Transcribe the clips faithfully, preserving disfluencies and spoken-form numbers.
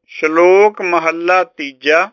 ਸ਼ਲੋਕ ਮਹੱਲਾ ਤੀਜਾ।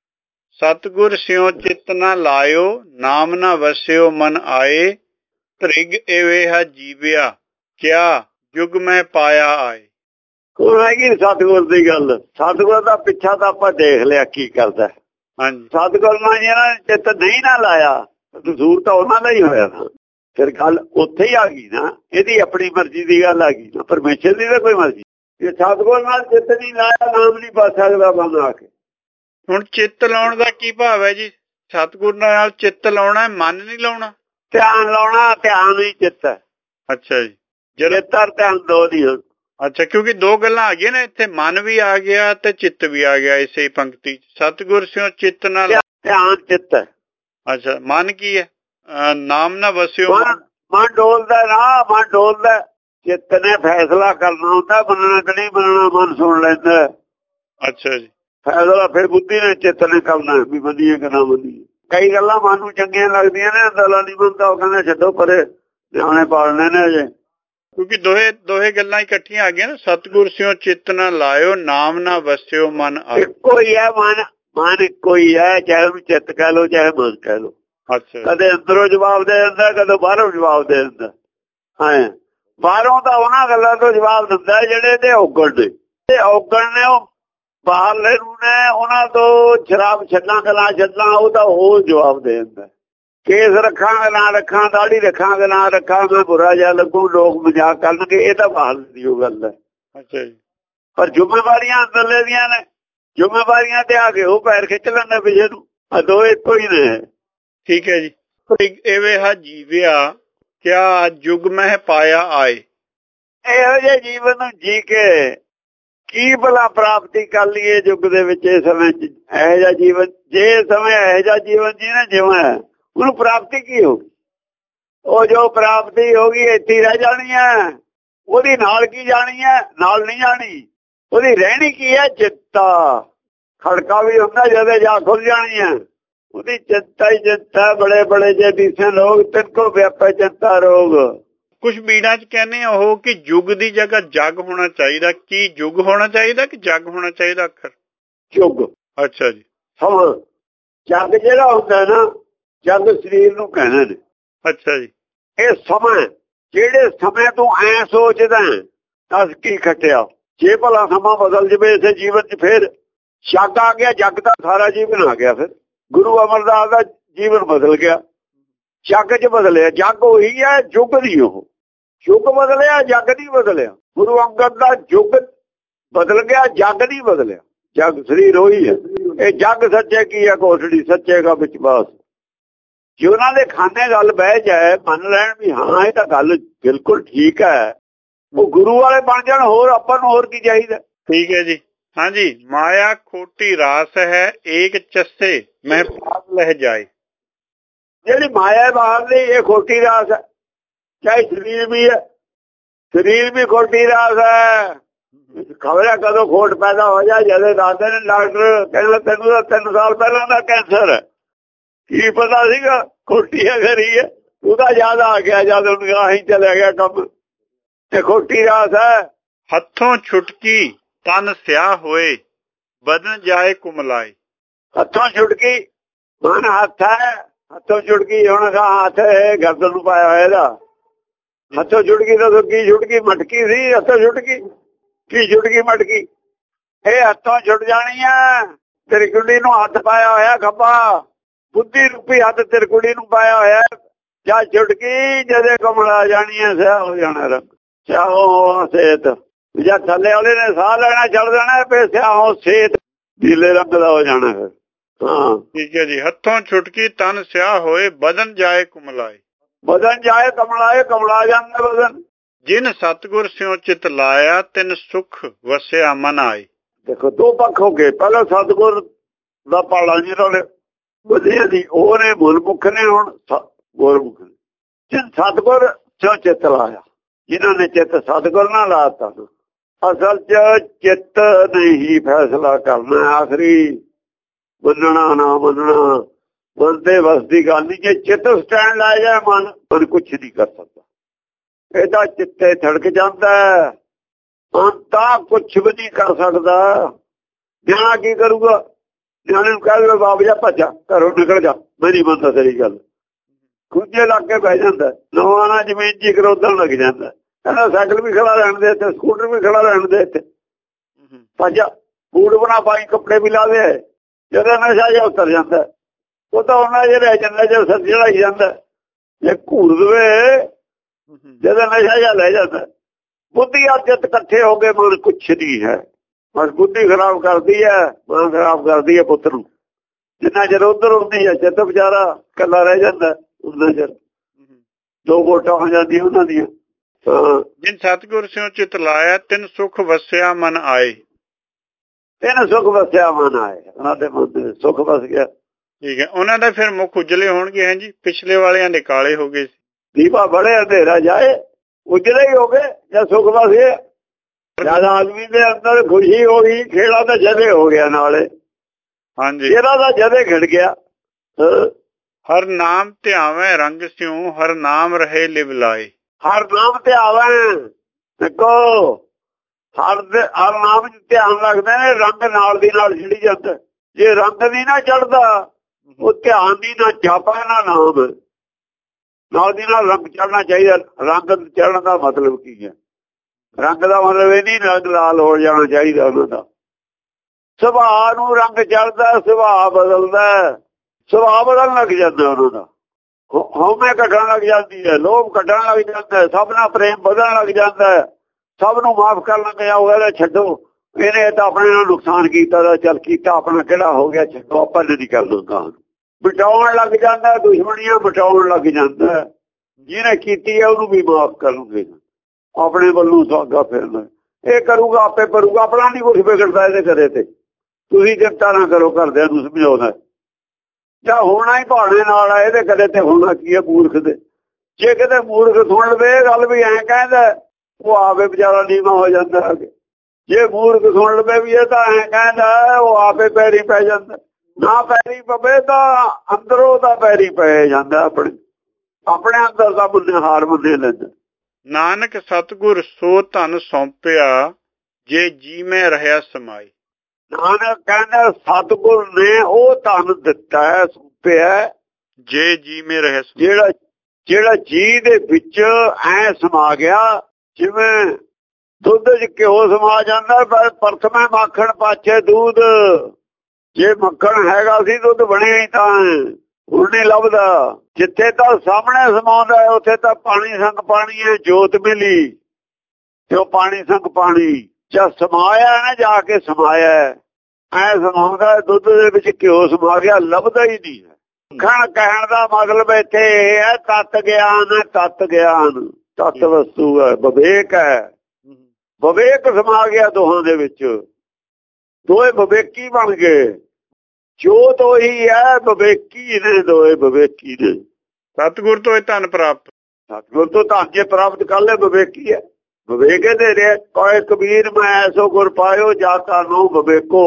ਸਤਿਗੁਰ ਸਿਉ ਚਿਤ ਨਾ ਲਾਇਓ, ਨਾਮ ਨਾ ਵਸਿਓ ਮਨ ਆਏ। ਧ੍ਰਿਗ ਏਵੇਹਾ ਜੀਵਿਆ, ਕਿਆ ਜੁਗ ਮੈਂ ਪਾਇਆ ਆਏ। ਹੁਣ ਹੈਗੀ ਸਤਿਗੁਰ ਦੀ ਗੱਲ। ਸਤਿਗੁਰ ਦਾ ਪਿੱਛਾ ਤਾਂ ਆਪਾਂ ਦੇਖ ਲਿਆ ਕੀ ਕਰਦਾ। ਹਾਂਜੀ, ਸਤਿਗੁਰ ਨਾਲ ਜਿਹਨਾਂ ਨੇ ਚਿੱਤ ਨਹੀਂ ਨਾ ਲਾਇਆ, ਕਸੂਰ ਤਾਂ ਉਹਨਾਂ ਦਾ ਹੀ ਹੋਇਆ ਨਾ। ਫਿਰ ਗੱਲ ਉੱਥੇ ਹੀ ਆ ਗਈ ਨਾ, ਇਹਦੀ ਆਪਣੀ ਮਰਜ਼ੀ ਦੀ ਗੱਲ ਆ ਗਈ ਨਾ, ਪਰਮੇਸ਼ਰ ਦੀ ਤਾਂ ਕੋਈ ਮਰਜ਼ੀ। ਜੇ ਸਤਿਗੁਰ ਨਾਲ ਚਿੱਤ ਨਹੀਂ ਲਾਇਆ, ਨਾਮ ਨਹੀਂ ਪਾ ਸਕਦਾ ਬੰਦਾ ਆ ਕੇ। ਹੁਣ ਚਿੱਤ ਲਾਉਣ ਦਾ ਕੀ ਭਾਵ ਹੈ ਜੀ? ਸਤਿਗੁਰ ਨਾਲ ਚਿੱਤ ਲਾਉਣਾ, ਮਨ ਨਹੀਂ ਲਾਉਣਾ। ਧਿਆਨ ਲਾਉਣਾ, ਧਿਆਨ ਹੀ ਚਿੱਤ ਹੈ। ਅੱਛਾ ਜੀ, ਚਿੱਤ ਔਰ ਧਿਆਨ ਦੋ ਦੀ। ਅੱਛਾ, ਕਿਉਂਕਿ ਦੋ ਗੱਲਾਂ ਆ ਗਈਆਂ ਨੇ ਇੱਥੇ, ਮਨ ਵੀ ਆ ਗਿਆ ਤੇ ਚਿੱਤ ਵੀ ਆ ਗਿਆ ਇਸੇ ਪੰਕਤੀ ਚ। ਸਤਿਗੁਰ ਸਿਉ ਚਿੱਤ ਨਾਲ, ਧਿਆਨ ਚਿੱਤ ਹੈ। ਅੱਛਾ, ਮਨ ਕੀ ਹੈ? ਨਾਮ ਨਾ ਵਸਿਓ, ਮਨ ਡੋਲਦਾ ਨਾ, ਮਨ ਡੋਲਦਾ। ਚਿੱਤ ਨੇ ਫੈਸਲਾ ਕਰਨਾ ਹੁੰਦਾ, ਮੰਨਣਾ ਕਿ ਨਹੀਂ ਮੰਨਣਾ, ਮਨ ਸੁਣ ਲੈਂਦਾ। ਅੱਛਾ ਜੀ, ਫੈਸਲਾ ਫਿਰ ਬੁੱਧੀ ਨੇ, ਚਿੱਤ ਨੇ ਕਰਨਾ ਵੀ ਮੰਨੀਏ ਕਿ ਨਾ ਮੰਨੀਏ। ਕਈ ਗੱਲਾਂ ਮਨ ਨੂੰ ਚੰਗੀਆਂ ਲੱਗਦੀਆਂ ਨੇ, ਅੰਦਰਲਾ ਨਹੀਂ ਮੰਨਦਾ, ਉਹ ਕਹਿੰਦਾ ਛੱਡੋ ਪਰੇ, ਨਿਆਣੇ ਪਾਲਣੇ ਨੇ ਅਜੇ। ਕਿਉਂਕਿ ਦੋਹੇ ਦੋਹੇ ਗੱਲਾਂ ਇਕੱਠੀਆਂ ਆ ਗਈਆਂ ਨਾ। ਸਤਿਗੁਰ ਸਿਉ ਚਿੱਤ ਨਾ ਲਾਇਓ, ਨਾਮ ਨਾ ਵਸਿਓ ਮਨ ਆਏ। ਇੱਕੋ ਹੀ ਹੈ ਮਨ, ਮਨ ਇੱਕੋ ਹੀ ਹੈ, ਚਾਹੇ ਉਹਨੂੰ ਚਿੱਤ ਕਹਿ ਲੋ ਚਾਹੇ ਮਨ ਕਹਿ ਲੋ। ਅੱਛਾ, ਕਦੇ ਅੰਦਰੋਂ ਜਵਾਬ ਦੇ ਦਿੰਦਾ, ਕਦੇ ਬਾਹਰੋਂ ਜਵਾਬ ਦੇ ਦਿੰਦਾ। ਹਾਂ, ਬਾਹਰੋਂ ਤਾਂ ਉਹਨਾਂ ਗੱਲਾਂ ਤੋਂ ਜਵਾਬ ਦਿੰਦਾ ਜਿਹੜੇ ਤੇ ਔਗਣ ਨੇ, ਤੇ ਔਗਣ ਨੇ ਉਹ ਬਾਹਰਲੇ ਨੂੰ ਨੇ, ਉਹਨਾਂ ਤੋਂ ਸ਼ਰਾਬ ਛੱਡਾਂ ਗੱਲਾਂ ਛੱਡਾਂ, ਉਹ ਤਾਂ ਉਹ ਜਵਾਬ ਦੇ ਦਿੰਦਾ। ਕੇਸ ਰੱਖਾਂਗੇ ਨਾ ਰੱਖਾਂ, ਦਾੜੀ ਰੱਖਾਂਗੇ ਨਾ ਰੱਖਾਂ, ਮੈਂ ਬੁਰਾ ਜਿਹਾ ਲੱਗੂ, ਲੋਕ ਮਜ਼ਾਕ ਕਰਨਗੇ, ਇਹ ਤਾਂ ਬਾਹਰ ਦੀ ਉਹ ਗੱਲ ਹੈ। ਅੱਛਾ ਜੀ, ਪਰ ਜ਼ਿੰਮੇਵਾਰੀਆਂ ਅੰਦਰਲੇ ਦੀਆਂ ਨੇ, ਜ਼ਿੰਮੇਵਾਰੀਆਂ ਤੇ ਆ ਕੇ ਉਹ ਪੈਰ ਖਿੱਚ ਲੈਂਦਾ ਪਿੱਛੇ ਨੂੰ। ਆ ਦੋ ਇੱਕੋ ਹੀ ਨੇ। ਠੀਕ ਹੈ ਜੀ। ਏਵੇਹਾ ਜੀਵਿਆ, ਕਿਆ ਜੁਗ ਮਹਿ ਪਾਇਆ ਆਏ। ਇਹੋ ਜਿਹੇ ਜੀਵਨ ਨੂੰ ਜੀ ਕੇ ਕੀ ਭਲਾ ਪ੍ਰਾਪਤੀ ਕਰ ਲਈਏ ਯੁੱਗ ਦੇ ਵਿੱਚ, ਇਸ ਸਮੇਂ ਚ ਇਹੋ ਜਿਹਾ ਜੀਵਨ। ਜੇ ਸਮੇਂ ਇਹੋ ਜਿਹਾ ਜੀਵਨ ਜੀ ਨਾ ਜਿਵੇਂ, ਉਹਨੂੰ ਪ੍ਰਾਪਤੀ ਕੀ ਹੋਗੀ? ਉਹ ਜੋ ਪ੍ਰਾਪਤੀ ਹੋ ਗਈ ਇੱਥੇ ਰਹਿ ਜਾਣੀ ਹੈ। ਉਹਦੀ ਨਾਲ ਕੀ ਜਾਣੀ ਹੈ? ਨਾਲ ਨਹੀਂ ਜਾਣੀ। ਉਹਦੀ ਰਹਿਣੀ ਕੀ ਹੈ? ਚਿੰਤਾ। ਖੜਕਾ ਵੀ ਹੁੰਦਾ ਜਦੋਂ ਜਾ ਖੁੱਲ ਜਾਣੀ ਹੈ। ਉਹਦੀ ਚਿੰਤਾ ਹੀ ਚਿੰਤਾ। ਬੜੇ ਬੜੇ ਜੇ ਦਿਸੇ ਲੋਕ, ਤਿੰਨ ਵਿਆਪੇ ਚਿੰਤਾ ਰੋਗ। ਕੁਛ ਬੀੜਾਂ ਚ ਕਹਿੰਦੇ ਆ ਉਹ ਕਿ ਯੁੱਗ ਦੀ ਜਗ੍ਹਾ ਜਗ ਹੋਣਾ ਚਾਹੀਦਾ। ਕੀ ਯੁੱਗ ਹੋਣਾ ਚਾਹੀਦਾ ਕਿ ਜਗ ਹੋਣਾ ਚਾਹੀਦਾ? ਅੱਖਰ ਯੁੱਗ। ਅੱਛਾ ਜੀ। ਸਮਾਂ। ਜਗ ਜਿਹੜਾ ਹੁੰਦਾ ਨਾ, ਜਗ ਸਰੀਰ ਨੂੰ ਕਹਿੰਦੇ ਨੇ। ਅੱਛਾ ਜੀ। ਇਹ ਸਮਾਂ, ਜਿਹੜੇ ਸਮੇਂ ਤੂੰ ਐ ਸੋਚਦਾ ਦੱਸ ਕੀ ਖੱਟਿਆ। ਜੇ ਭਲਾ ਸਮਾਂ ਬਦਲ ਜਵੇ ਇਸੇ ਜੀਵਨ ਚ, ਫੇਰ ਜਗ ਆ ਗਿਆ। ਜਗ ਦਾ ਸਾਰਾ ਜੀਵਨ ਆ ਗਿਆ। ਫਿਰ ਗੁਰੂ ਅਮਰਦਾਸ ਦਾ ਜੀਵਨ ਬਦਲ ਗਿਆ, ਜੱਗ ਚ ਬਦਲਿਆ। ਜੱਗ ਉਹੀ ਹੈ, ਯੁੱਗ ਦੀ। ਉਹ ਯੁੱਗ ਬਦਲਿਆ, ਜੱਗ ਨਹੀਂ ਬਦਲਿਆ। ਗੁਰੂ ਅੰਗਦ ਦਾ ਯੁੱਗ ਬਦਲ ਗਿਆ, ਜੱਗ ਨਹੀਂ ਬਦਲਿਆ। ਜੱਗ ਸਰੀਰ ਉਹੀ ਹੈ। ਇਹ ਜੱਗ ਸੱਚੇ ਕੀ ਹੈ ਕੋਠੜੀ, ਸੱਚੇ ਦਾ ਵਿਸ਼ਵਾਸ। ਜੇ ਉਹਨਾਂ ਦੇ ਖਾਨੇ ਗੱਲ ਬਹਿ ਜਾਏ, ਮੰਨ ਲੈਣ ਵੀ ਹਾਂ ਇਹ ਤਾਂ ਗੱਲ ਬਿਲਕੁਲ ਠੀਕ ਹੈ, ਉਹ ਗੁਰੂ ਵਾਲੇ ਬਣ ਜਾਣ। ਹੋਰ ਆਪਾਂ ਨੂੰ ਹੋਰ ਕੀ ਚਾਹੀਦਾ? ਠੀਕ ਹੈ ਜੀ। ਹਾਂਜੀ। ਮਾਇਆ ਖੋਟੀ ਰਾਸ ਹੈ, ਏਕ ਚੱਸੇ ਮਹਿ ਪਾਪ ਲਹਿ ਜਾਏ। ਜਿਹੜੀ ਮਾਇਆ ਬਾਹਰ ਦੀ, ਇਹ ਖੋਟੀ ਰਾਸ ਹੈ। ਚਾਹੇ ਸਰੀਰ ਵੀ ਹੈ, ਸਰੀਰ ਵੀ ਖੋਟੀ ਰਾਸ ਹੈ। ਖਬਰ ਹੈ ਕਦੋਂ ਖੋਟ ਪੈਦਾ ਹੋ ਜਾ। ਜਦੋਂ ਦੱਸਦੇ ਨੇ ਡਾਕਟਰ, ਕਹਿੰਦਾ ਤੈਨੂੰ ਤਾਂ ਤਿੰਨ ਸਾਲ ਪਹਿਲਾਂ ਦਾ ਕੈਂਸਰ ਹੈ। ਕੀ ਪਤਾ ਸੀਗਾ ਖੋਟੀ ਹੈ ਖਰੀ ਹੈ? ਉਹਦਾ ਯਾਦ ਆ ਗਿਆ ਜਦ ਉਹਨੂੰ ਹੀ ਚਲਿਆ ਗਿਆ ਕੰਮ। ਤੇ ਖੋਟੀ ਰਾਸ ਹੈ। ਹੱਥੋਂ ਛੁਟਕੀ ਤਨ ਸਿਆਹ ਹੋਏ, ਬਦਨ ਜਾਏ ਕੁਮਲਾਏ। ਹੱਥੋਂ ਛੁਟਕੀ, ਮਨ ਹੱਥ ਹੈ। ਹੱਥੋਂ ਛੁਟਕੀ, ਹੁਣ ਹੱਥ ਗਰਦਨ ਨੂੰ ਪਾਇਆ ਹੋਇਆ ਇਹਦਾ। ਹੱਥੋਂ ਛੁਟਕੀ ਤਾਂ ਕੀ ਛੁਟਕੀ? ਮਟਕੀ ਸੀ। ਹੱਥੋਂ ਛੁਟਕੀ ਕੀ? ਛੁਟਕੀ ਮਟਕੀ। ਇਹ ਹੱਥੋਂ ਛੁੱਟ ਜਾਣੀ ਹੈ। ਤਿਰਕੁੜੀ ਨੂੰ ਹੱਥ ਪਾਇਆ ਹੋਇਆ ਖੱਬਾ, ਬੁੱਧੀ ਰੂਪੀ ਹੱਥ ਤਿਰਕੁੜੀ ਨੂੰ ਪਾਇਆ ਹੋਇਆ। ਜਾਂ ਛੁਟਕੀ ਜਦੇ ਕਮਲਾ ਜਾਣੀ ਹੈ, ਸਿਆਹ ਹੋ ਜਾਣਾ ਰੰਗ। ਸਿਆਹੋ ਸੇਤ, ਜਾਂ ਥੱਲੇ ਵਾਲੇ ਨੇ ਸਾਹ ਲੈਣਾ ਛੱਡ ਦੇਣਾ, ਫੇਰ ਸਿਆਹੋ ਸੇਤ ਨੀਲੇ ਰੰਗ ਦਾ ਹੋ ਜਾਣਾ। ਫਿਰ ਹਾਂ, ਠੀਕ ਹੈ ਜੀ। ਹੱਥੋਂ ਛੁਟਕੀ ਤਨ ਸਿਆਹ ਹੋਏ, ਬਦਨ ਜਾਏ ਕੁਮਲਾਏ। ਬਦਨ ਜਾਏ ਕਮਲਾਏ, ਕਮਲਾ ਜਾਂਦਾ ਬਦਨ। ਜਿਨ ਸਤਿਗੁਰ ਸਿਉ ਚਿਤ ਲਾਇਆ, ਤਿਨ ਸੁਖ ਵਸਿਆ ਮਨ ਆਏ। ਦੇਖੋ ਦੋ ਪੱਖ ਹੋ ਗਏ। ਪਹਿਲਾਂ ਸਤਿਗੁਰ ਦਾ ਪਾਲਾ ਜਿਹਨਾਂ ਨੇ ਵਧੀਆ ਦੀ, ਉਹ ਨੇ ਗੁਰਮੁਖ ਨੇ। ਹੁਣ ਗੁਰਮੁਖ ਨੇ। ਜਿਨ ਸਤਿਗੁਰ ਸਿਉ ਚਿਤ ਲਾਇਆ, ਜਿਨ੍ਹਾਂ ਨੇ ਚਿੱਤ ਸਤਿਗੁਰ ਨਾਲ ਲਾਤਾ। ਅਸਲ ਚ ਚਿੱਤ ਨੇ ਹੀ ਫੈਸਲਾ ਕਰਨਾ ਆਖਰੀ, ਮੰਨਣਾ ਨਾ ਮੰਨਣਾ। ਮਨ ਦੇ ਵਸ ਦੀ ਗੱਲ ਨਹੀਂ। ਜੇ ਚਿੱਤ ਸਟੈਂਡ ਲਾਇਆ ਜਾਏ, ਮਨ ਮਨ ਕੁਛ ਨਹੀਂ ਕਰ ਸਕਦਾ। ਇਹ ਤਾਂ ਚਿੱਤੇ ਥੜਕ ਜਾਂਦਾ, ਮਨ ਤਾਂ ਕੁਛ ਵੀ ਨਹੀਂ ਕਰ ਸਕਦਾ। ਨਿਆਣਾ ਕੀ ਕਰੂਗਾ? ਨਿਆਣੇ ਨੂੰ ਕਹਿ ਦੇਵੇ ਬਾਪ ਜਾ ਭੱਜਾ, ਘਰੋਂ ਨਿਕਲ ਜਾ, ਮੈਂ ਨਹੀਂ ਮੰਨਦਾ ਤੇਰੀ ਗੱਲ। ਖੁੱਜੇ ਲੱਗ ਕੇ ਬਹਿ ਜਾਂਦਾ, ਨਵਾਣਾ ਜ਼ਮੀਨ ਚ ਕਰੋਦਣ ਲੱਗ ਜਾਂਦਾ, ਕਹਿੰਦਾ ਸਾਈਕਲ ਵੀ ਖੜਾ ਰਹਿਣ ਦੇ ਇੱਥੇ, ਸਕੂਟਰ ਵੀ ਖੜਾ ਰਹਿਣ ਦੇ ਇੱਥੇ, ਭੱਜਾ, ਬੂਟ ਬਣਾ ਪਾਈ, ਕੱਪੜੇ ਵੀ ਲਾ ਦੇ। ਜਦੋਂ ਨਸ਼ਾ ਜਿਹਾ ਉਤਰ ਜਾਂਦਾ ਉਹ ਤਾਂ ਉਹਨਾਂ ਜੇ ਰਹਿ ਜਾਂਦਾ, ਜੇ ਸਿਰ ਚੜਾਈ ਜਾਂਦਾ, ਜੇ ਘੂਰ ਦੇਵੇ ਜਦੋਂ ਨਸ਼ਾ ਜਿਹਾ ਲੈ ਜਾਂਦਾ। ਬੁੱਧੀ ਅਜਤ ਇਕੱਠੇ ਹੋ ਗਏ, ਮਨ ਕੁਛ ਨਹੀਂ ਹੈ, ਬਸ ਬੁੱਧੀ ਖਰਾਬ ਕਰਦੀ ਹੈ, ਮਨ ਖਰਾਬ ਕਰਦੀ ਹੈ ਪੁੱਤ ਨੂੰ। ਜਿੰਨਾ ਚਿਰ ਉੱਧਰ ਹੁੰਦੀ ਹੈ ਚਿੱਤ ਵਿਚਾਰਾ ਇਕੱਲਾ ਰਹਿ ਜਾਂਦਾ, ਉਹਨਾਂ ਚਿਰ ਦੋ ਵੋਟਾਂ ਹੋ ਜਾਂਦੀਆਂ ਉਹਨਾਂ ਦੀਆਂ। ਜਿਨ ਸਤਿਗੁਰ ਸਿਉ ਚਿਤ ਲਾਇਆ, ਤਿੰਨ ਸੁਖ ਵਸਿਆ ਮਨ ਆਏ। ਤਿੰਨ ਸੁਖ ਵਸਿਆ ਮਨ ਆਏ, ਉਹਨਾਂ ਦੇ ਮਨ ਦੇ ਸੁਖ ਵਸ ਗਿਆ। ਠੀਕ ਹੈ, ਉਹਨਾਂ ਦਾ ਫਿਰ ਮੁੱਖ ਉਜਲੇ ਹੋਣਗੇ। ਹੈ ਜੀ, ਪਿਛਲੇ ਵਾਲਿਆਂ ਦੇ ਕਾਲੇ ਹੋ ਗਏ ਸੀ। ਦੀਪਾ ਬੜੇ ਅੰਧੇਰਾ ਜਾਏ, ਉਜਲੇ ਹੀ ਹੋ ਗਏ ਜਾਂ ਸੁਖ ਵਸ ਗਏ। ਜਦ ਆਦਮੀ ਦੇ ਅੰਦਰ ਖੁਸ਼ੀ ਹੋ ਗਈ, ਖੇੜਾ ਤਾਂ ਜਦੇ ਹੋ ਗਿਆ ਨਾਲੇ। ਹਾਂਜੀ, ਇਹਦਾ ਤਾਂ ਜਦੇ ਖਿੜ ਗਿਆ। ਹਰ ਨਾਮ ਧਿਆਵੇਂ ਰੰਗ ਸਿਉ, ਹਰ ਨਾਮ ਰਹੇ ਲਿਵ ਲਾਏ। ਹਰ ਨਾਮ ਧਿਆਵੇਂ, ਦੇਖੋ ਹਰ ਦੇ ਹਰ ਨਾਮ ਚ ਧਿਆਨ ਰੱਖਦੇ ਨੇ, ਰੰਗ ਨਾਲ ਦੀ ਨਾਲ ਛਿੜੀ ਜਾਂਦਾ। ਜੇ ਰੰਗ ਨਹੀਂ ਨਾ ਚੜਦਾ, ਉਹ ਧਿਆਨ ਦੀ ਨਾ ਜਾਪਾ ਨਾ ਨਾਮ, ਨਾਲ ਦੀ ਨਾਲ ਰੰਗ ਚੜਨਾ ਚਾਹੀਦਾ। ਰੰਗ ਚੜਨ ਦਾ ਮਤਲਬ ਕੀ ਹੈ? ਰੰਗ ਦਾ ਮਤਲਬ ਇਹ ਨਹੀਂ ਰੰਗ ਲਾਲ ਹੋ ਜਾਣਾ ਚਾਹੀਦਾ ਉਹਨਾਂ ਦਾ। ਸੁਭਾਅ ਨੂੰ ਰੰਗ ਚੜਦਾ, ਸੁਭਾਅ ਬਦਲਦਾ, ਸੁਭਾਅ ਬਦਲਣ ਲੱਗ ਜਾਂਦਾ ਉਹਨਾਂ ਦਾ। ਹਉਮੈ ਘਟਣ ਲੱਗ ਜਾਂਦੀ ਹੈ, ਲੋਭ ਘਟਣ ਲੱਗ ਜਾਂਦਾ, ਸਭ ਨਾਲ ਪ੍ਰੇਮ ਵਧਣ ਲੱਗ ਜਾਂਦਾ, ਸਭ ਨੂੰ ਮਾਫ ਕਰਨ ਲੱਗ ਜਾਊਗਾ। ਛੱਡੋ, ਇਹਨੇ ਤਾਂ ਆਪਣੇ ਨਾਲ ਨੁਕਸਾਨ ਕੀਤਾ ਦਾ, ਚੱਲ ਕੀਤਾ, ਆਪਣਾ ਕਿਹੜਾ ਹੋ ਗਿਆ, ਛੱਡੋ, ਆਪਾਂ ਨਹੀਂ ਕਰ ਦੂੰਗਾ। ਮਿਟਾਉਣ ਲੱਗ ਜਾਂਦਾ, ਦੁਸ਼ਮਣੀਆਂ ਮਿਟਾਉਣ ਲੱਗ ਜਾਂਦਾ। ਜਿਹਨੇ ਕੀਤੀ ਹੈ ਉਹਨੂੰ ਵੀ ਮਾਫ ਕਰੂਗੇ, ਆਪਣੇ ਵੱਲੋਂ ਸਾਗਾ ਫਿਰਨਾ ਇਹ ਕਰੂਗਾ, ਆਪੇ ਕਰੂਗਾ, ਆਪਣਾ ਨਹੀਂ ਕੁਛ ਵਿਗੜਦਾ ਇਹਦੇ ਕਰੇ ਤੇ। ਤੁਸੀਂ ਚਿੰਤਾ ਨਾ ਕਰੋ, ਘਰਦਿਆਂ ਨੂੰ ਸਮਝਾਉਣਾ ਜਾਂ ਹੋਣਾ ਹੀ ਭਾਣੇ ਨਾਲ ਆ ਇਹਦੇ ਕਦੇ ਤੇ ਹੋਣਾ ਕੀ ਹੈ ਮੂਰਖ ਦੇ। ਜੇ ਕਿਤੇ ਮੂਰਖ ਸੁਣ ਲਵੇ ਇਹ ਗੱਲ ਵੀ ਐਂ ਕਹਿੰਦਾ, ਉਹ ਆਪੇ ਵਿਚਾਰਾ ਨੀਵਾਂ ਹੋ ਜਾਂਦਾ। ਜੇ ਮੂਰਖ ਸੁਣ ਲਵੇ ਵੀ ਇਹ ਤਾਂ ਐਂ ਕਹਿੰਦਾ, ਉਹ ਆਪੇ ਪੈਰੀ ਪੈ ਜਾਂਦਾ। ਨਾ ਪੈਰੀ ਪਵੇ ਤਾਂ ਅੰਦਰੋਂ ਤਾਂ ਪੈਰੀ ਪੈ ਜਾਂਦਾ, ਆਪਣੇ ਆਪਣੇ ਅੰਦਰ ਦਾ ਮੁੰਨੇ ਹਾਰ ਮੁੰਨੇ ਲੈਂਦਾ। ਨਾਨਕ ਸਤਿਗੁਰ ਸੋ ਧਨ ਸੌਂਪਿਆ, ਜੇ ਜੀ ਮੈਂ ਰਹਿਆ ਸਮਾਈ। ਨਾਨਕ ਕਹਿੰਦਾ ਸਤਿਗੁਰ ਨੇ ਉਹ ਧਨ ਦਿੱਤਾ ਹੈ, ਸੌਂਪਿਆ, ਜੇ ਜੀ ਮੈਂ ਰਹਿਆ, ਜਿਹੜਾ ਜਿਹੜਾ ਜੀ ਦੇ ਵਿੱਚ ਐ ਸਮਾ ਗਿਆ। ਜਿਵੇਂ ਦੁੱਧ ਚ ਘਿਓ ਸਮਾ ਜਾਂਦਾ, ਪਰ ਪ੍ਰਥਮੇ ਮੱਖਣ ਪਾਛੇ ਦੁੱਧ। ਜੇ ਮੱਖਣ ਹੈਗਾ ਸੀ ਦੁੱਧ ਬਣਿਆ ਹੀ ਤਾਂ ਹੁਣ ਨਹੀਂ ਲੱਭਦਾ। ਜਿੱਥੇ ਤਾਂ ਸਾਹਮਣੇ ਸਮਾਉਂਦਾ ਹੈ ਉੱਥੇ ਤਾਂ ਪਾਣੀ ਸੰਗ ਪਾਣੀ ਹੈ, ਜੋਤ ਮਿਲੀ ਤੇ ਉਹ ਪਾਣੀ ਸੰਗ ਪਾਣੀ। ਜਦ ਸਮਾਇਆ ਨਾ ਜਾ ਕੇ ਸਮਾਇਆ, ਐ ਸਮਾਉਂਦਾ ਦੁੱਧ ਦੇ ਵਿੱਚ ਘਿਓ ਸਮਾ ਗਿਆ, ਲੱਭਦਾ ਹੀ ਨਹੀਂ ਹੈ। ਮੱਖਣ ਕਹਿਣ ਦਾ ਮਤਲਬ ਇੱਥੇ ਇਹ ਹੈ ਤਤ ਗਿਆਨ, ਤਤ ਗਿਆਨ ਤਤ ਵਸਤੂ ਹੈ, ਵਿਵੇਕ ਹੈ। ਵਿਵੇਕ ਸਮਾ ਗਿਆ ਦੋਹਾਂ ਦੇ ਵਿੱਚ, ਦੋਏ ਵਿਵੇਕੀ ਬਣ ਗਏ। ਜੋਤ ਉਹੀ ਹੈ, ਵਿਵੇਕੀ ਨੇ ਦੋਏ, ਵਿਵੇਕੀ ਨੇ। ਸਤਿਗੁਰ ਤੋਂ ਇਹ ਧਨ ਪ੍ਰਾਪਤ, ਸਤਿਗੁਰ ਤੋਂ ਧਨ ਜੇ ਪ੍ਰਾਪਤ ਕਰ ਲੈ ਵਿਵੇਕੀ ਹੈ। ਵਿਵੇਕੇ ਦੇ ਰੇ ਕੋਏ ਕਬੀਰ ਮੈਂ ਐਸੋ ਗੁਰ ਪਾਇਓ, ਜਾਤਾ ਨੂੰ ਵਿਵੇਕੋ।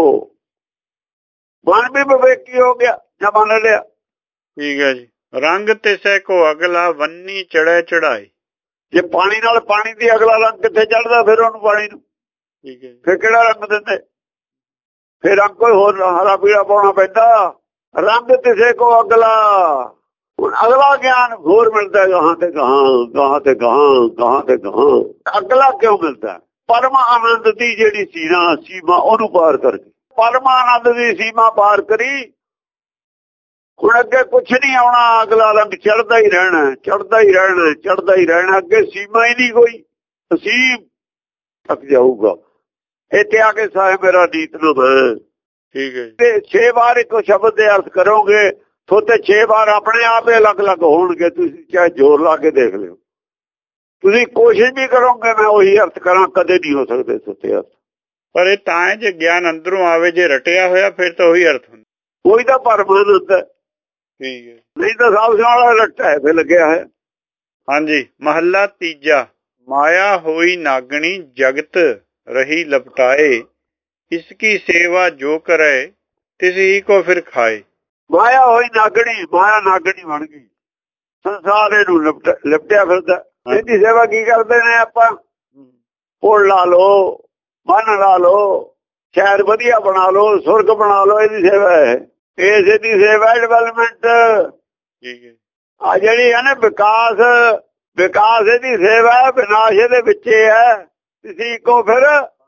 ਮਨ ਵੀ ਵਿਵੇਕੀ ਹੋ ਗਿਆ ਜਾਂ ਮੰਨ ਲਿਆ। ਠੀਕ ਹੈ ਜੀ। ਰੰਗ ਤਿਸੈ ਕੋ ਅਗਲਾ, ਵੰਨੀ ਚੜ੍ਹੈ ਚੜਾਈ। ਜੇ ਪਾਣੀ ਨਾਲ ਪਾਣੀ ਦੀ ਅਗਲਾ ਰੰਗ ਕਿੱਥੇ ਚੜਦਾ ਫਿਰ ਉਹਨੂੰ ਪਾਣੀ ਨੂੰ? ਠੀਕ ਹੈ, ਫਿਰ ਕਿਹੜਾ ਰੰਗ ਦਿੰਦੇ? ਫਿਰ ਰੰਗ ਕੋਈ ਹੋਰ ਹਰਾ ਪੀਲਾ ਪਾਉਣਾ ਪੈਂਦਾ। ਰੰਗ ਕਿਸੇ ਕੋ ਅਗਲਾ, ਹੁਣ ਅਗਲਾ ਗਿਆਨ ਹੋਰ ਮਿਲਦਾ ਗਾਹਾਂ ਤੇ ਗਾਹਾਂ, ਗਾਹਾਂ ਤੇ ਗਾਹਾਂ, ਗਾਹਾਂ ਤੇ ਗਾਹਾਂ। ਅਗਲਾ ਕਿਉਂ ਮਿਲਦਾ? ਪਰਮ ਆਨੰਦ ਦੀ ਜਿਹੜੀ ਸੀਨਾ ਸੀਮਾ ਉਹਨੂੰ ਪਾਰ ਕਰਕੇ, ਪਰਮ ਆਨੰਦ ਦੀ ਸੀਮਾ ਪਾਰ ਕਰੀ। ਹੁਣ ਅੱਗੇ ਕੁਛ ਨਹੀਂ ਆਉਣਾ, ਅਗਲਾ ਰੰਗ ਚੜ੍ਹਦਾ ਹੀ ਰਹਿਣਾ, ਚੜ੍ਹਦਾ ਹੀ ਰਹਿਣਾ, ਚੜ੍ਹਦਾ ਹੀ ਰਹਿਣਾ। ਅੱਗੇ ਸੀਮਾ ਹੀ ਨਹੀਂ ਕੋਈ, ਅਸੀਮ ਤੱਕ ਜਾਊਗਾ। ਇੱਥੇ ਆ ਕੇ ਸਾਹਿਬ ਮੇਰਾ ਨੀਤ ਨੂੰ ਠੀਕ ਹੈ ਤੇ ਛੇ ਵਾਰ ਇੱਕ ਸ਼ਬਦ ਦੇ ਅਰਥ ਕਰੋਗੇ ਥੋਤੇ ਛੇ ਵਾਰ ਆਪਣੇ ਆਪ ਹੀ ਅਲੱਗ-ਅਲੱਗ ਹੋਣਗੇ। ਤੁਸੀਂ ਚਾਹੇ ਜ਼ੋਰ ਲਾ ਕੇ ਦੇਖ ਲਿਓ, ਤੁਸੀਂ ਕੋਸ਼ਿਸ਼ ਵੀ ਕਰੋਗੇ ਮੈਂ ਉਹੀ ਅਰਥ ਕਰਾਂ, ਕਦੇ ਨਹੀਂ ਹੋ ਸਕਦੇ ਥੋਤੇ ਅਰਥ। ਪਰ ਇਹ ਤਾਂ ਜੇ ਗਿਆਨ ਅੰਦਰੋਂ ਆਵੇ, ਜੇ ਰਟਿਆ ਹੋਇਆ ਫਿਰ ਤਾਂ ਉਹੀ ਅਰਥ ਹੁੰਦਾ। ਉਹੀ ਤਾਂ ਪਰਮਾਨੰਦ ਹੁੰਦਾ। ਠੀਕ ਹੈ, ਨਹੀਂ ਤਾਂ ਸਭ ਨਾਲ ਰੱਟਾ ਹੈ ਫਿਰ ਲੱਗਿਆ ਹੈ। ਹਾਂਜੀ। ਮਹੱਲਾ ਤੀਜਾ। ਮਾਇਆ ਹੋਈ ਨਾਗਣੀ, ਜਗਤ ਰਹੀ ਲਪਟਾਏ। ਇਸ ਕੀ ਸੇਵਾ ਜੋ ਕਰੇ, ਤਿਸ ਹੀ ਕੋ ਫਿਰ ਖਾਏ। ਮਾਇਆ ਹੋਈ ਨਾਗਣੀ, ਮਾਇਆ ਨਾਗਣੀ ਬਣ ਗਈ, ਸੰਸਾਰ ਇਹਨੂੰ ਲਿਪਟ ਲਿਪਟਿਆ ਫਿਰਦਾ। ਇਹਦੀ ਸੇਵਾ ਕੀ ਕਰਦੇ ਨੇ ਆਪਾਂ? ਪੁੱਲ ਲਾ ਲਓ, ਬੰਨ ਲਾ ਲਓ, ਸ਼ਹਿਰ ਵਧੀਆ ਬਣਾ ਲਓ, ਸੁਰਗ ਬਣਾ ਲਓ, ਇਹਦੀ ਸੇਵਾ ਹੈ। ਇਸੇ ਦੀ ਸੇਵਾ ਡਿਵੈਲਪਮੈਂਟ ਠੀਕ ਹੈ। ਆ ਜਿਹੜੀ ਹੈ ਨਾ ਵਿਕਾਸ, ਵਿਕਾਸ ਇਹਦੀ ਸੇਵਾ ਹੈ, ਵਿਨਾਸ਼ ਇਹਦੇ ਵਿੱਚ ਹੈ। ਤੁਸੀਂ ਕੋ ਫਿਰ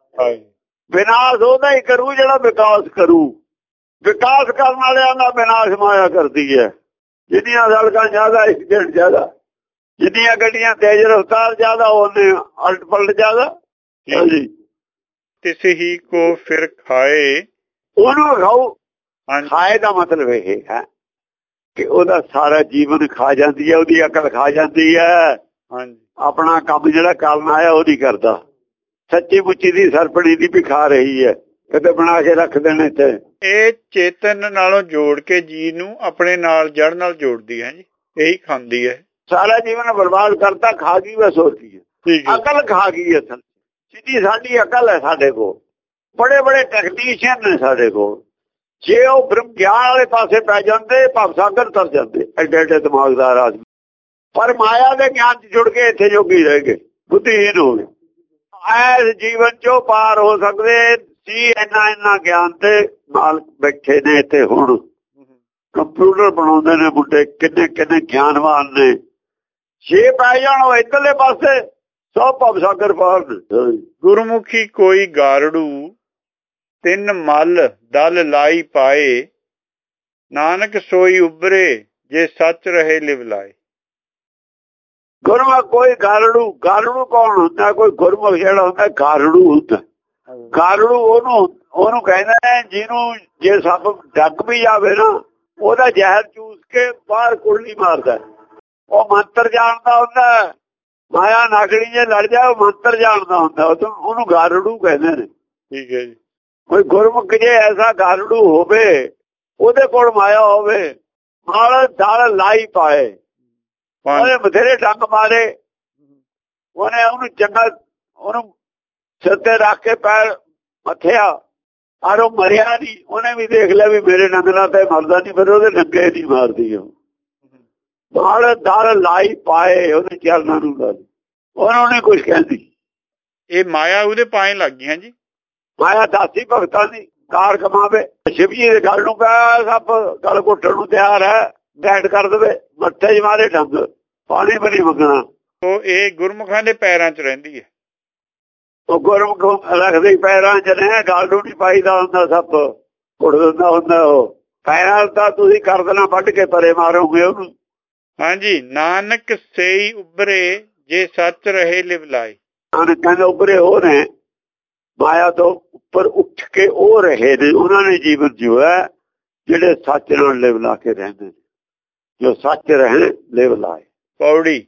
ਵਿਨਾਸ਼ ਉਹਦਾ ਹੀ ਕਰੂ ਜਿਹੜਾ ਵਿਕਾਸ ਕਰੂ। ਵਿਕਾਸ ਕਰਨ ਵਾਲਿਆਂ ਦਾ ਵਿਨਾਸ਼ ਮਾਇਆ ਕਰਦੀ ਹੈ। ਜਿੰਨੀਆਂ ਸੜਕਾਂ ਜ਼ਿਆਦਾ, ਐਕਸੀਡੈਂਟ ਜ਼ਿਆਦਾ, ਜਿੰਨੀਆਂ ਗੱਡੀਆਂ ਤੇਜ਼ ਰਫ਼ਤਾਰ ਜ਼ਿਆਦਾ, ਉਹਨੇ ਉਲਟ ਪਲਟ ਜ਼ਿਆਦਾ। ਹਾਂਜੀ, ਤਿਸ ਹੀ ਕੋ ਫਿਰ ਖਾਏ, ਉਹਨੂੰ ਖਾਓ। ਖਾਏ ਦਾ ਮਤਲਬ ਇਹ ਹੈ ਕਿ ਉਹਦਾ ਸਾਰਾ ਜੀਵਨ ਖਾ ਜਾਂਦੀ ਹੈ, ਉਹਦੀ ਅਕਲ ਖਾ ਜਾਂਦੀ ਹੈ। ਹਾਂਜੀ, ਆਪਣਾ ਕੰਮ ਜਿਹੜਾ ਕਰਨ ਆਇਆ ਉਹ ਨਹੀਂ ਕਰਦਾ। ਸੱਚੀ ਮੁੱਚੀ ਦੀ ਸਰਪਣੀ ਦੀ ਵੀ ਖਾ ਰਹੀ ਹੈ, ਕਿਤੇ ਬਣਾ ਕੇ ਰੱਖ ਦੇਣੇ ਤੇ। ਇਹ ਚੇਤਨ ਨਾਲੋਂ ਜੋੜ ਕੇ ਜੀ ਨੂੰ ਆਪਣੇ ਨਾਲ ਜੜ ਨਾਲ ਜੋੜਦੀ ਹੈ ਜੀ, ਇਹੀ ਖਾਂਦੀ ਹੈ। ਸਾਰਾ ਜੀਵਨ ਬਰਬਾਦ ਕਰਤਾ, ਖਾ ਗਈ ਬਸ, ਹੋਰ ਕੀ ਹੈ। ਅਕਲ ਖਾ ਗਈ ਹੈ। ਸਿੱਧੀ ਸਾਡੀ ਅਕਲ ਹੈ ਸਾਡੇ ਕੋਲ, ਬੜੇ ਬੜੇ ਟੈਕਨੀਸ਼ੀਅਨ ਨੇ ਸਾਡੇ ਕੋਲ। ਜੇ ਉਹ ਬ੍ਰਹਮ ਗਿਆਨ ਵਾਲੇ ਪਾਸੇ ਪੈ ਜਾਂਦੇ, ਭਵ ਸਾਗਰ ਤਰ ਜਾਂਦੇ ਐਡੇ ਐਡੇ ਦਿਮਾਗਦਾਰ ਆਦਮੀ। ਪਰ ਮਾਇਆ ਦੇ ਗਿਆਨ ਚ ਜੁੜ ਕੇ ਇੱਥੇ ਜੋਗੀ ਰਹਿ ਗਏ, ਬੁੱਧੀਹੀਨ ਹੋ ਗਏ। ਐਸ ਜੀਵਨ ਚੋਂ ਪਾਰ ਹੋ ਸਕਦੇ ਸੀ। ਇੰਨਾ ਇੰਨਾ ਗਿਆਨ ਤੇ ਨਾਲ ਬੈਠੇ ਨੇ ਇੱਥੇ। ਹੁਣ ਕੰਪਿਊਟਰ ਬਣਾਉਂਦੇ ਨੇ ਮੁੰਡੇ, ਕਿੰਨੇ ਕਿੰਨੇ ਗਿਆਨਵਾਨ ਨੇ। ਛੇ ਪੈ ਜਾਣ ਉਹ ਇੱਧਰਲੇ ਪਾਸੇ, ਸਭ ਭਵ ਸਾਗਰ ਪਾਰ। ਗੁਰਮੁਖੀ ਕੋਈ ਗਾਰੜੂ, ਤਿੰਨ ਮਲ ਦਲ ਲਾਈ ਪਾਏ, ਨਾਨਕ ਸੋਈ ਉਬਰੇ, ਜੇ ਸੱਚ ਰਹੇ ਲਿਵ ਲਾਏ। ਗੁਰਮੁਖ ਕੋਈ ਗਾਰੜੂ, ਗਾਰੜੂ ਕੌਣ ਹੁੰਦਾ? ਕੋਈ ਗੁਰਮੁਖ ਜਿਹੜਾ ਹੁੰਦਾ ਗਾਰੜੂ ਹੁੰਦਾ। ਗਾਰੜੂ ਉਹਨੂੰ ਉਹਨੂੰ ਕਹਿੰਦੇ ਨੇ ਜਿਹਨੂੰ ਜੇ ਸੱਪ ਡੱਕ ਵੀ ਜਾਵੇ ਨਾ, ਉਹਦਾ ਜ਼ਹਿਰ ਚੂਸ ਕੇ ਬਾਹਰ ਕੁਰਲੀ ਮਾਰਦਾ। ਉਹ ਮੰਤਰ ਜਾਣਦਾ ਹੁੰਦਾ। ਮਾਇਆ ਨਾਗਣੀ ਜੇ ਲੜ ਜਾ, ਉਹ ਮੰਤਰ ਜਾਣਦਾ ਹੁੰਦਾ, ਉਹਨੂੰ ਗਾਰੜੂ ਕਹਿੰਦੇ ਨੇ। ਠੀਕ ਹੈ ਜੀ। ਕੋਈ ਗੁਰਮੁਖ ਜੇ ਐਸਾ ਗਾਰੜੂ ਹੋਵੇ, ਉਹਦੇ ਕੋਲ ਮਾਇਆ ਹੋਵੇ, ਨਾਲ ਦਲ ਲਾਈ ਪਾਏ, ਉਹਨੇ ਬਥੇਰੇ ਡੰਗ ਮਾਰੇ, ਉਹਨੇ ਉਹਨੂੰ ਚੰਗਾ ਉਹਨੂੰ ਸਿਰ ਤੇ ਰੱਖ ਕੇ ਪੈਰ ਮੱਥਿਆ, ਔਰ ਉਹ ਮਰਿਆ ਨਹੀਂ। ਉਹਨੇ ਵੀ ਦੇਖ ਲਿਆ ਵੀ ਮੇਰੇ ਡੰਗ ਨਾਲ ਤਾਂ ਮਰਦਾ ਨਹੀਂ, ਫਿਰ ਉਹਦੇ ਡੰਗੇ ਨਹੀਂ ਮਾਰਦੀ। ਉਹ ਨਾਲ ਦਲ ਲਾਈ ਪਾਏ, ਉਹਦੇ ਚਰਨਾਂ ਨੂੰ ਲਾ, ਉਹਨੂੰ ਨਹੀਂ ਕੁਛ ਕਹਿੰਦੀ। ਇਹ ਮਾਇਆ ਉਹਦੇ ਪਾਏ ਲੱਗ ਗਈਆਂ ਜੀ। ਮਾਇਆ ਦਾਸੀ ਭਗਤਾਂ ਦੀ ਕਾਰ ਕਮਾਵੇ। ਸ਼ਿਵ ਜੀ ਦੇ ਗਲ ਨੂੰ ਪਿਆ, ਸਭ ਗਲ ਘੁੱਟਣ ਨੂੰ ਤਿਆਰ ਹੈ, ਗੈਟ ਕਰ ਦੇਵੇ, ਮੱਥੇ ਚ ਮਾਰੇ ਡੰਗ, ਪਾਣੀ ਵੀ ਨਹੀਂ ਮੰਗਣਾ। ਉਹ ਇਹ ਗੁਰਮੁਖਾਂ ਦੇ ਪੈਰਾਂ ਚ ਰਹਿੰਦੀ ਹੈ। ਉਹ ਗੁਰਮੁਖ ਰੱਖਦੇ ਪੈਰਾਂ ਚ ਨੇ, ਗਲ ਨੂੰ ਨਹੀਂ ਪਾਈਦਾ ਹੁੰਦਾ, ਸੱਪ ਘੁੱਟ ਦਿੰਦਾ ਹੁੰਦਾ। ਉਹ ਪੈਰਾਂ ਤਾਂ ਤੁਸੀਂ ਕਰ ਦੇਣਾ, ਵੱਢ ਕੇ ਪਰੇ ਮਾਰੋਗੇ ਉਹਨੂੰ। ਹਾਂਜੀ, ਨਾਨਕ ਸਈ ਉਬਰੇ, ਜੇ ਸੱਚ ਰਹੇ ਲਿਵ ਲਾਏ। ਨਾਨਕ ਕਹਿੰਦੇ ਉਬਰੇ ਹੋ ਨੇ, ਮਾਇਆ ਤੋਂ ਉੱਪਰ ਉੱਠ ਕੇ ਉਹ ਰਹੇ ਨੇ। ਉਹਨਾਂ ਨੇ ਜੀਵਨ ਜਿਉਆ ਜਿਹੜੇ ਸੱਚ ਨਾਲ ਲਿਵ ਲਾ ਕੇ ਰਹਿੰਦੇ ਨੇ, ਜੋ ਸੱਚ ਰਹੇ ਲਿਵ ਲਾਏ। ਪੌੜੀ,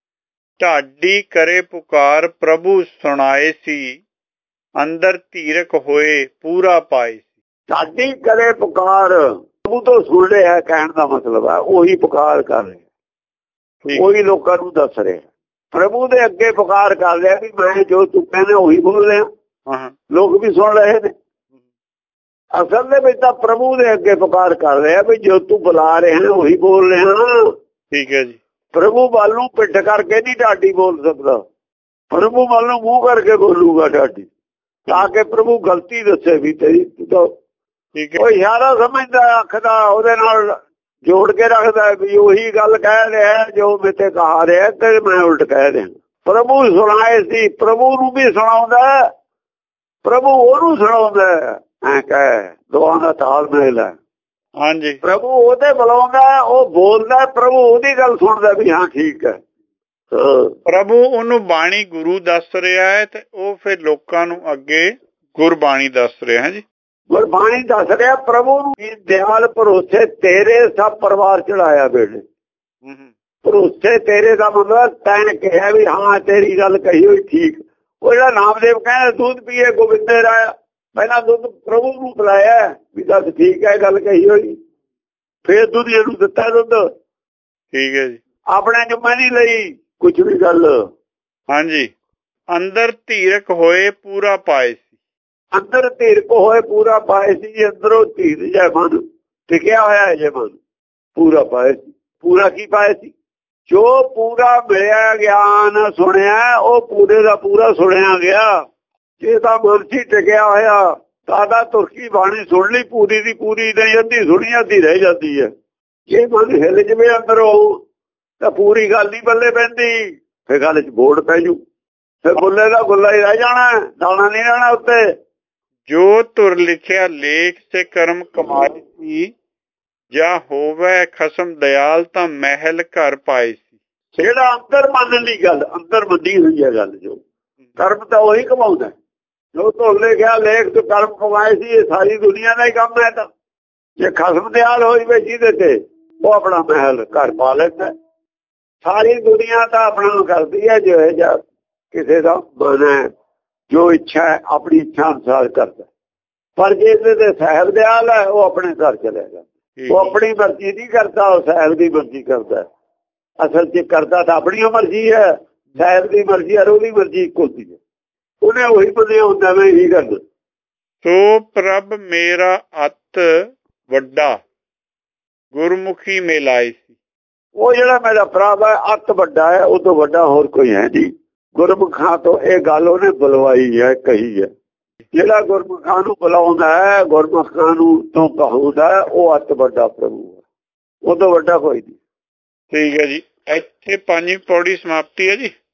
ਢਾਡੀ ਕਰੇ ਪੁਕਾਰ, ਪ੍ਰਭੂ ਸੁਣਾਏ ਸੀ, ਅੰਦਰ ਧੀਰਕ ਹੋਏ ਪੂਰਾ ਪਾਏ। ਢਾਡੀ ਕਰੇ ਪੁਕਾਰ, ਪ੍ਰਭੂ ਤੋਂ ਸੁਣ ਰਿਹਾ ਕਹਿਣ ਦਾ ਮਤਲਬ ਹੈ, ਉਹੀ ਪੁਕਾਰ ਕਰ ਰਿਹਾ, ਉਹੀ ਲੋਕਾਂ ਨੂੰ ਦੱਸ ਰਿਹਾ। ਪ੍ਰਭੂ ਦੇ ਅੱਗੇ ਪੁਕਾਰ ਕਰ ਰਿਹਾ ਵੀ ਮੈਂ ਜੋ ਤੂੰ ਕਹਿੰਦੇ ਉਹੀ ਬੋਲ ਰਿਹਾ। ਲੋਕ ਵੀ ਸੁਣ ਰਹੇ ਨੇ। ਅਸਲ ਦੇ ਵਿੱਚ ਤਾਂ ਪ੍ਰਭੂ ਦੇ ਅੱਗੇ ਪੁਕਾਰ ਕਰ ਰਿਹਾ ਵੀ ਜੋ ਤੂੰ ਬੁਲਾ ਰਿਹਾ ਉਹੀ ਬੋਲ ਰਿਹਾ। ਠੀਕ ਹੈ ਜੀ। ਪ੍ਰਭੂ ਵੱਲ ਨੂੰ ਪਿੱਠ ਕਰਕੇ ਨਹੀਂ ਢਾਡੀ ਬੋਲ ਸਕਦਾ, ਪ੍ਰਭੂ ਵੱਲ ਨੂੰ ਮੂੰਹ ਕਰਕੇ ਬੋਲੂਗਾ ਢਾਡੀ, ਤਾਂ ਕਿ ਪ੍ਰਭੂ ਗਲਤੀ ਦੱਸੇ ਵੀ ਤੇਰੀ। ਉਹ ਇਸ਼ਾਰਾ ਸਮਝਦਾ, ਅੱਖ ਦਾ ਉਹਦੇ ਨਾਲ ਜੋੜ ਕੇ ਰੱਖਦਾ ਵੀ ਉਹੀ ਗੱਲ ਕਹਿ ਰਿਹਾ ਜੋ ਮੇਤੇ ਕਹਾ ਰਿਹਾ ਤੇ ਮੈਂ ਉਲਟ ਕਹਿ ਰਿਹਾ। ਪ੍ਰਭੂ ਸੁਣਾਏ ਸੀ, ਪ੍ਰਭੂ ਨੂੰ ਵੀ ਸੁਣਾਉਂਦਾ, ਪ੍ਰਭੂ ਉਹਨੂੰ ਸੁਣਾਉਂਦਾ। ਐ ਕਹਿ ਦੋਹਾਂ ਦਾ ਤਾਲਮੇਲ ਹੈ। ਹਾਂਜੀ, ਪ੍ਰਭੂ ਉਹਦੇ ਬੁਲਾਉਂਦਾ, ਉਹ ਬੋਲਦਾ, ਪ੍ਰਭੂ ਉਹਦੀ ਗੱਲ ਸੁਣਦਾ ਵੀ ਹਾਂ ਠੀਕ ਹੈ। ਪ੍ਰਭੂ ਉਹਨੂੰ ਬਾਣੀ ਗੁਰੂ ਦੱਸ ਰਿਹਾ ਹੈ ਤੇ ਉਹ ਫਿਰ ਲੋਕਾਂ ਨੂੰ ਅੱਗੇ ਗੁਰਬਾਣੀ ਦੱਸ ਰਿਹਾ ਹੈ ਜੀ। ਗੁਰਬਾਣੀ ਦੱਸ ਰਿਹਾ ਪ੍ਰਭੂ ਨੂੰ। ਦਿਆਲ ਭਰੋਸੇ ਤੇਰੇ ਸਭ ਪਰਿਵਾਰ ਚੜਾਇਆ ਬੇਟੇ। ਭਰੋਸੇ ਤੇਰੇ ਦਾ ਮਤਲਬ ਤੈਂ ਕਿਹਾ ਵੀ ਹਾਂ ਤੇਰੀ ਗੱਲ ਕਹੀ ਹੋਈ ਠੀਕ। ਉਹ ਜਿਹੜਾ ਨਾਮਦੇਵ ਕਹਿੰਦਾ ਦੁੱਧ ਪੀਏ ਗੋਬਿੰਦੇ ਰਾਇਆ, ਪਹਿਲਾਂ ਦੁੱਧ ਪ੍ਰਭੂ ਨੂੰ ਪਿਲਾਇਆ ਵੀ ਦੱਸ ਠੀਕ ਹੈ ਗੱਲ ਕਹੀ ਹੋਈ, ਫੇਰ ਦੁੱਧ ਇਹਨੂੰ ਦਿੱਤਾ ਦੁੱਧ। ਠੀਕ ਹੈ ਜੀ। ਆਪਣੇ ਜੁਮੇ ਨਹੀਂ ਲਈ ਕੁਛ ਵੀ ਗੱਲ। ਹਾਂਜੀ, ਅੰਦਰ ਧੀਰਕ ਹੋਏ ਪੂਰਾ ਪਾਏ ਸੀ। ਅੰਦਰ ਧੀਰਕ ਹੋਏ ਪੂਰਾ ਪਾਏ ਸੀ। ਅੰਦਰੋਂ ਧੀਰ ਜੈ ਮਨ ਟਿਕਿਆ ਹੋਇਆ ਜੇ ਮਨ ਪੂਰਾ ਪਾਏ ਸੀ। ਪੂਰਾ ਕੀ ਪਾਏ ਸੀ? ਜੋ ਪੂਰਾ ਮਿਲਿਆ ਗਿਆਨ ਸੁਣਿਆ ਉਹ ਪੂਰੇ ਦਾ ਪੂਰਾ ਸੁਣਿਆ ਗਿਆ। ਜੇ ਤਾਂ ਮਨ ਸੀ ਟਿਕਿਆ ਹੋਇਆ ਸਾਦਾ ਤੁਰਕੀ ਬਾਣੀ ਸੁਣ ਲਈ ਪੂਰੀ ਦੀ ਪੂਰੀ ਨਹੀਂ, ਅੱਧੀ ਸੁਣੀ ਅੱਧੀ ਰਹਿ ਜਾਂਦੀ ਹੈ। ਜੇ ਮਨ ਹਿੱਲ ਜਵੇ ਅੰਦਰੋਂ ਤਾਂ ਪੂਰੀ ਗੱਲ ਨਹੀਂ ਬੱਲੇ ਪੈਂਦੀ, ਫਿਰ ਗੱਲ 'ਚ ਬੋੜ ਪੈ ਜੂ, ਫਿਰ ਬੁੱਲੇ ਦਾ ਗੁੱਲਾ ਹੀ ਰਹਿ ਜਾਣਾ, ਦਾਣਾ ਨਹੀਂ ਰਹਿਣਾ ਉੱਤੇ। ਜੋ ਧੁਰ ਲਿਖਿਆ ਲੇਖ ਤੇ ਕਰਮ ਕਮਾਏ ਸੀ, ਜਾਂ ਹੋਵੇ ਖਸਮ ਦਿਆਲ ਤਾਂ ਮਹਿਲ ਘਰ ਪਾਏ ਸੀ। ਜਿਹੜਾ ਅੰਦਰ ਮੰਨ ਲਈ ਗੱਲ, ਅੰਦਰ ਮੰਨੀ ਹੋਈ ਹੈ ਗੱਲ, ਜੋ ਕਰਮ ਤਾਂ ਉਹੀ ਕਮਾਉਂਦਾ। ਜੋ ਧੁਰ ਲਿਖਿਆ ਲੇਖ ਤੇ ਕਰਮ ਕਮਾਏ ਸੀ, ਇਹ ਸਾਰੀ ਦੁਨੀਆ ਦਾ ਹੀ ਕੰਮ ਹੈ। ਤਾਂ ਜੇ ਖਸਮ ਦਿਆਲ ਹੋਈ ਵੇ ਜਿਹਦੇ ਤੇ, ਉਹ ਆਪਣਾ ਮਹਿਲ ਘਰ ਪਾ ਲੈਂਦਾ। ਸਾਰੀ ਦੁਨੀਆ ਤਾਂ ਆਪਣਾ ਕਰਦੀ ਹੈ, ਜੋ ਹੈ ਜਾਂ ਕਿਸੇ ਦਾ ਮਨ ਹੈ, ਜੋ ਇੱਛਾ ਹੈ ਆਪਣੀ ਇੱਛਾ ਅਨੁਸਾਰ ਕਰਦਾ। ਪਰ ਜੇ ਇਹਦੇ ਤੇ ਸਾਹਿਬ ਦਿਆਲ ਹੈ, ਉਹ ਆਪਣੇ ਘਰ ਚਲੇਗਾ। ਉਹ ਆਪਣੀ ਮਰਜ਼ੀ ਨਹੀਂ ਕਰਦਾ, ਉਹ ਸਾਹਿਬ ਦੀ ਮਰਜ਼ੀ ਕਰਦਾ। ਅਸਲ 'ਚ ਕਰਦਾ ਤਾਂ ਆਪਣੀ ਮਰਜ਼ੀ ਹੈ, ਸਾਹਿਬ ਦੀ ਮਰਜ਼ੀ ਔਰ ਉਹਦੀ ਮਰਜ਼ੀ ਇੱਕੋ ਹੁੰਦੀ ਹੈ। ਉਹਨੇ ਉਹੀ ਬੰਦਿਆ ਹੁੰਦਾ ਮੈਂ ਇਹੀ ਕਰਦਾ। ਸੋ ਪ੍ਰਭ ਮੇਰਾ ਅਤ ਵੱਡਾ ਗੁਰਮੁਖੀ ਮਿਲਾਈ ਸੀ। ਉਹ ਜਿਹੜਾ ਮੇਰਾ ਪ੍ਰਭ ਹੈ ਅਤ ਵੱਡਾ ਹੈ, ਉਹ ਤੋਂ ਵੱਡਾ ਹੋਰ ਕੋਈ ਹੈ ਨਹੀਂ। ਗੁਰਮੁਖਾਂ ਤੋਂ ਇਹ ਗੱਲ ਉਹਨੇ ਬੁਲਵਾਈ ਹੈ, ਕਹੀ ਹੈ। ਜਿਹੜਾ ਗੁਰਮੁਖਾਂ ਨੂੰ ਬੁਲਾਉਂਦਾ ਹੈ, ਗੁਰਮੁਖਾਂ ਨੂੰ ਤੋਂ ਕਹਾਉਂਦਾ, ਉਹ ਅਤ ਵੱਡਾ ਪ੍ਰਭੂ ਹੈ, ਉਹ ਤੋਂ ਵੱਡਾ ਕੋਈ ਨਹੀਂ। ਠੀਕ ਹੈ ਜੀ, ਇੱਥੇ ਪੰਜਵੀਂ ਪੌੜੀ ਸਮਾਪਤੀ ਹੈ ਜੀ।